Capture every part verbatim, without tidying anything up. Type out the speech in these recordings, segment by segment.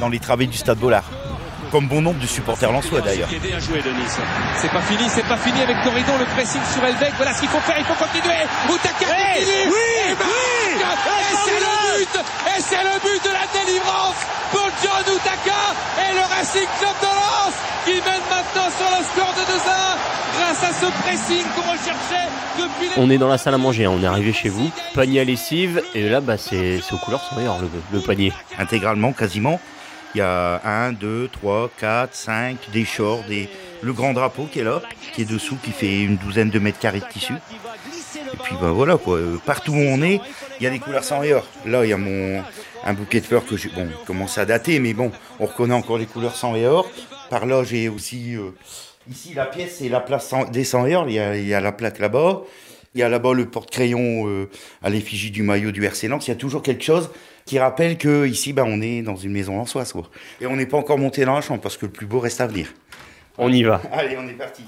dans les travées du stade Bollard. Comme bon nombre de supporters lensois d'ailleurs. Bien joué de Nice. C'est pas fini, c'est pas fini avec Corridon, le pressing sur Elbeck. Voilà ce qu'il faut faire, il faut continuer. Outaka oui, continue. Oui, et, oui, et c'est le but. Et c'est le but de la délivrance pour John Outaka et le Racing Club de Lens qui mène maintenant sur le score de deux à un grâce à ce pressing qu'on recherchait depuis les... On est dans la salle à manger, hein. On est arrivé chez vous, panier à lessive, et là bah c'est, c'est aux couleurs sans meilleur le, le panier. Intégralement, quasiment. Il y a un, deux, trois, quatre, cinq, des shorts, des... le grand drapeau qui est là, qui est dessous, qui fait une douzaine de mètres carrés de tissu. Et puis bah voilà quoi, partout où on est, il y a des couleurs sans meilleur. Là il y a mon un bouquet de fleurs que j'ai, bon, commence à dater, mais bon, on reconnaît encore les couleurs sans meilleur. Par là j'ai aussi, euh... ici la pièce c'est la place sans... des sans meilleur, il y a, il y a la plaque là-bas. Il y a là-bas le porte-crayon euh, à l'effigie du maillot du R C Lens. Il y a toujours quelque chose qui rappelle qu'ici, bah, on est dans une maison lensoise, quoi. Et on n'est pas encore monté dans la chambre parce que le plus beau reste à venir. On y va. Allez, on est parti.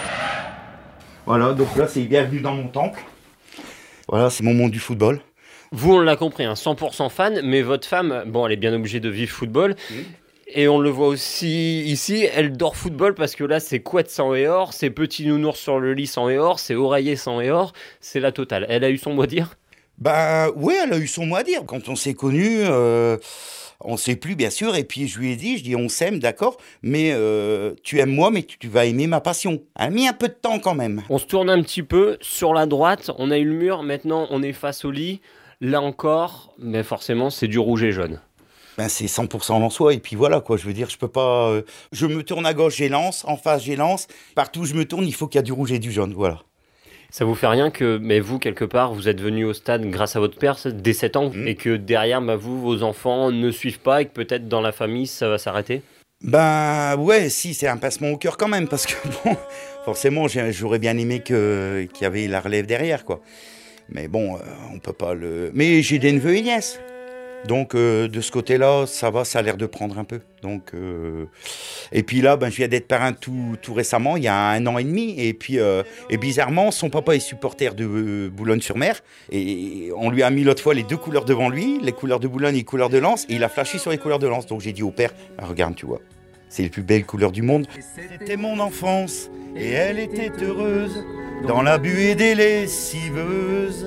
Voilà, donc là, c'est bienvenue dans mon temple. Voilà, c'est mon monde du football. Vous, on l'a compris, hein, cent pour cent fan, mais votre femme, bon, elle est bien obligée de vivre football. Mmh. Et on le voit aussi ici, elle dort football parce que là, c'est couette sans et or, c'est petit nounours sur le lit sans et or, c'est oreiller sans et or, c'est la totale. Elle a eu son mot à dire ? Bah oui, elle a eu son mot à dire. Quand on s'est connus, euh, on ne sait plus bien sûr. Et puis je lui ai dit, je dis on s'aime, d'accord, mais euh, tu aimes moi, mais tu, tu vas aimer ma passion. Elle a mis un peu de temps quand même. On se tourne un petit peu sur la droite, on a eu le mur, maintenant on est face au lit. Là encore, mais forcément c'est du rouge et jaune. Ben c'est cent pour cent Lensois et puis voilà quoi, je veux dire, je peux pas... Euh, je me tourne à gauche, j'ai Lens, en face j'ai Lens, partout où je me tourne, il faut qu'il y a du rouge et du jaune, voilà. Ça vous fait rien que, mais vous, quelque part, vous êtes venu au stade grâce à votre père dès sept ans, mmh. et que derrière, bah, vous, vos enfants ne suivent pas et que peut-être dans la famille, ça va s'arrêter ? Ben ouais, si, c'est un pincement au cœur quand même, parce que bon, forcément, j'aurais bien aimé que, qu'il y avait la relève derrière, quoi. Mais bon, euh, on peut pas le... Mais j'ai des neveux et nièces. Donc euh, de ce côté-là, ça va, ça a l'air de prendre un peu. Donc, euh... Et puis là, ben, je viens d'être parrain tout, tout récemment, il y a un an et demi. Et puis, euh... et bizarrement, son papa est supporter de euh, Boulogne-sur-Mer. Et on lui a mis l'autre fois les deux couleurs devant lui, les couleurs de Boulogne et les couleurs de Lens. Et il a flashé sur les couleurs de Lens. Donc j'ai dit au père, ben, regarde, tu vois, c'est les plus belles couleurs du monde. C'était mon enfance et elle était heureuse dans la buée des lessiveuses.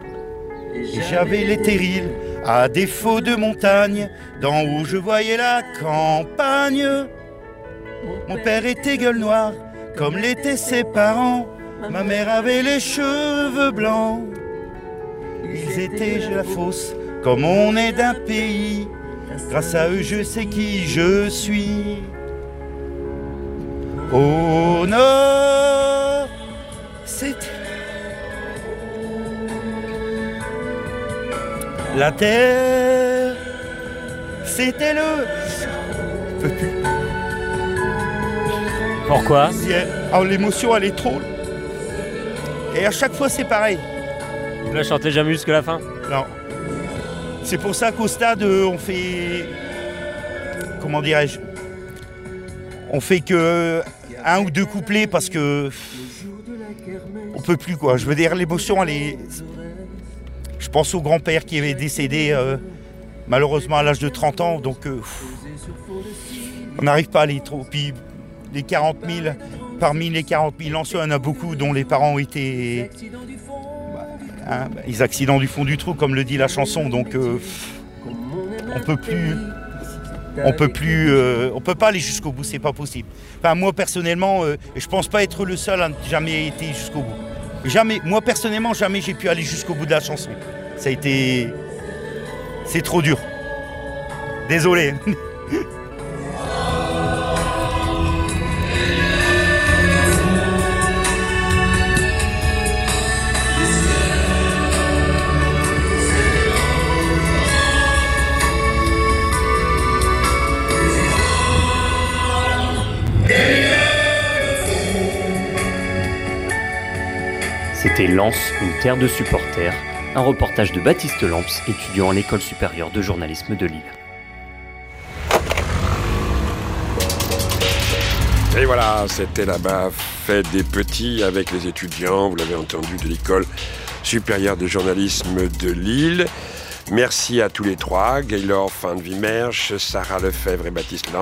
Et j'avais les terrils, à défaut de montagne, d'en haut je voyais la campagne. Mon père était gueule noire, comme l'étaient ses parents. Ma mère avait les cheveux blancs. Ils étaient la fosse, comme on est d'un pays. Grâce à eux je sais qui je suis. Au nord, c'était... La terre, c'était le... Je peux plus. Pourquoi ? Oh, l'émotion, elle est trop... Et à chaque fois, c'est pareil. Vous la chantez jamais jusqu'à la fin ? Non. C'est pour ça qu'au stade, on fait... Comment dirais-je ? On fait que un ou deux couplets parce que... On peut plus, quoi. Je veux dire, l'émotion, elle est... Je pense au grand-père qui est décédé euh, malheureusement à l'âge de trente ans, donc euh, on n'arrive pas à aller trop. Puis les quarante mille, parmi les quarante mille Lensois, il y en a beaucoup dont les parents ont été bah, hein, les accidents du fond du trou, comme le dit la chanson, donc euh, on peut plus, on peut plus, euh, on peut pas aller jusqu'au bout, c'est pas possible. Enfin moi personnellement, euh, je pense pas être le seul à ne jamais été jusqu'au bout. Jamais, moi personnellement, jamais j'ai pu aller jusqu'au bout de la chanson. Ça a été... C'est trop dur. Désolé. C'était Lens, une terre de supporters, un reportage de Baptiste Lamps, étudiant à l'école supérieure de journalisme de Lille. Et voilà, c'était là-bas, fête des petits avec les étudiants, vous l'avez entendu, de l'école supérieure de journalisme de Lille. Merci à tous les trois, Gaylor Van Wimmersch, Sarah Lefebvre et Baptiste